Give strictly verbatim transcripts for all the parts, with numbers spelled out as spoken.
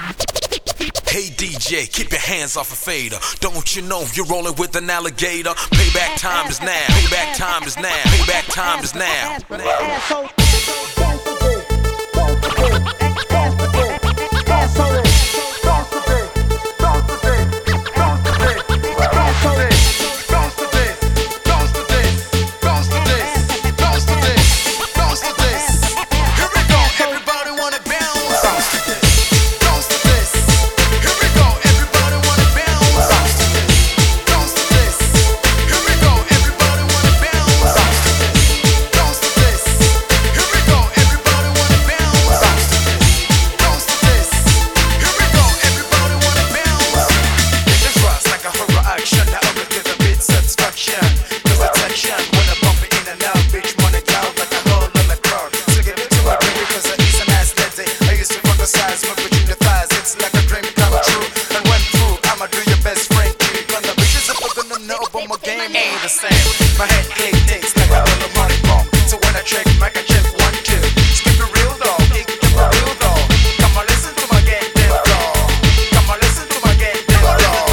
Hey D J, keep your hands off a fader. Don't you know you're rolling with an alligator? Payback time is now. Payback time is now. Payback time is now. Asshole. Don't forget. Don't forget. Asshole. Asshole. Don't forget. Don't forget. Don't forget. Asshole. Bounce to this. Bounce to this. Bounce to this. Bounce to this. Bounce to this. Here we go. Everybody wanna bounce. Bounce to this. Bounce to this. Here we go. Everybody wanna bounce. Bounce to this. Bounce to this. Here we go. Everybody wanna bounce. Bounce to this. Bounce to this. Here we go. Everybody wanna bounce. Bounce to this. Bounce to this. Here we go. Everybody wanna bounce. It just rocks like a horror action. Now over to the beat satisfaction. Cause attention when I bump it in and out, bitch wanna down like a hole in the crowd. So give it to my baby cause I is an aesthetic. I used to fantasize when between the thighs. It's like a dream come true. And went through, I'ma do your best friend. Keep on the bitches if I'm gonna know, but my game ain't the same. My head click takes like a little money bomb. So when I check, make a check one, two. Skip it real though, keep it real though. Come on, listen to my game flow. Come on, listen to my game flow.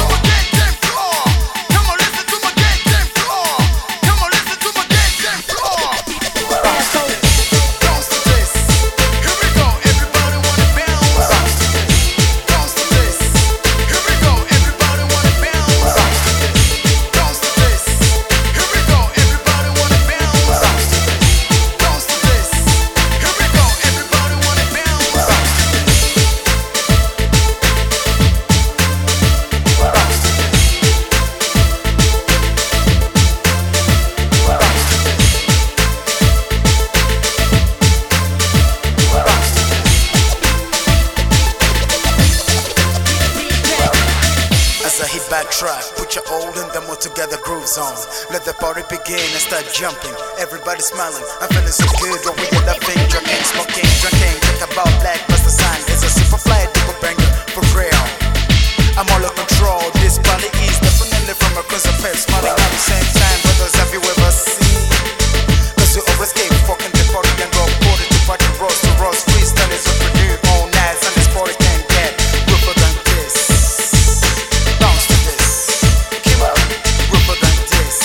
Come on, listen to my game flow. Come on, listen to my game flow. Asshole. Bounce to this. Here we go. Everybody wanna bounce. Bounce to this. Bounce to this. Here we go. Everybody wanna bounce. Bounce to this. Bounce to this. Here we go. Everybody wanna bounce. Bounce to this. Bounce to this. Here we go. Everybody wanna bounce. Bounce to this. Bounce to this. As I hit back track, put your old and them all together grooves on. Let the party begin and start jumping. Everybody smiling, I'm feeling so good. What we end up in drinking, smoking, drinking. Think about black plus the sign. It's a super fly, double banger for real. I'm all in control. This party is definitely from a cause of pep. Smiling at the same time, brothers, have you ever seen? Cause you always keep fucking the party and go party to party, rose to rose. Freestyle is what we do all night, and this party can't get rougher than this. Bounce to this. Keep up. Rougher than this.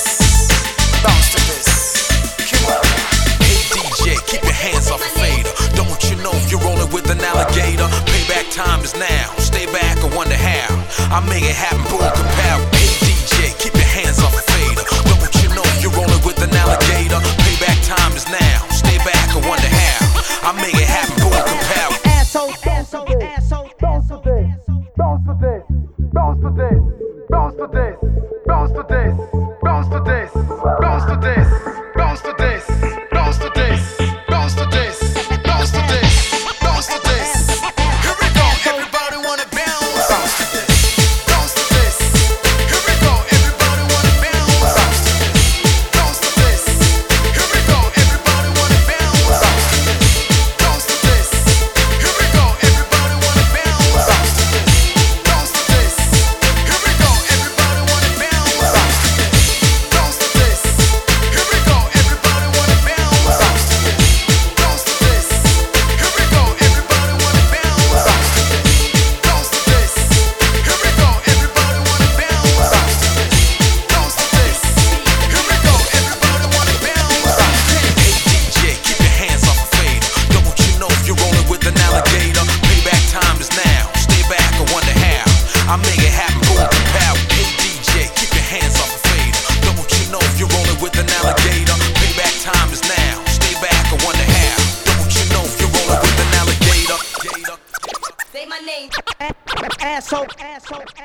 Bounce to this. Keep up. Hey D J, keep your hands off a fader. Don't you know you're rolling with an alligator? Payback time is now. Stay back and wonder how I make it happen, boom, compare. Hey D J, keep your hands off a fader. Don't you know you're rolling with an alligator? Payback time is now. Stay back and wonder how I make it happen, boom, compare. Asshole. Asshole. Asshole. Bounce to this. Bounce to this. Bounce to this. Bounce to this. Bounce to this. Bounce to this. Bounce to this. Bounce to this. Bounce to this. Bounce to this. Bounce to this. Bounce to this. Here we go. Everybody wanna bounce. Bounce to this. Bounce to this. Here we go. Everybody wanna bounce. Bounce to this. Bounce to this. Here we go. Everybody wanna bounce. Bounce to this. Bounce to this. Here we go. Everybody wanna bounce. Bounce to this. Bounce to this. Here we go. Everybody wanna bounce. Bounce to this. Bounce to this. Here we go. Everybody wanna bounce. Bounce to this. Bounce to this. Here we go. Everybody wanna bounce. Bounce to this. Bounce to this. Here we go. Everybody wanna bounce. Bounce to this. Bounce to this. Here we go. Everybody wanna bounce. Bounce to this. Hey D J, keep your hands off a fader. Don't you know you're rolling with an alligator? Payback time is now. Stay back and wonder how I make it happen, boom, compare. Hey D J, keep your hands off a fader. Don't you know you're rolling with an alligator? Payback time is now. Stay back and wonder how. Don't you know you're rolling with an alligator? Say my name. Asshole. Asshole.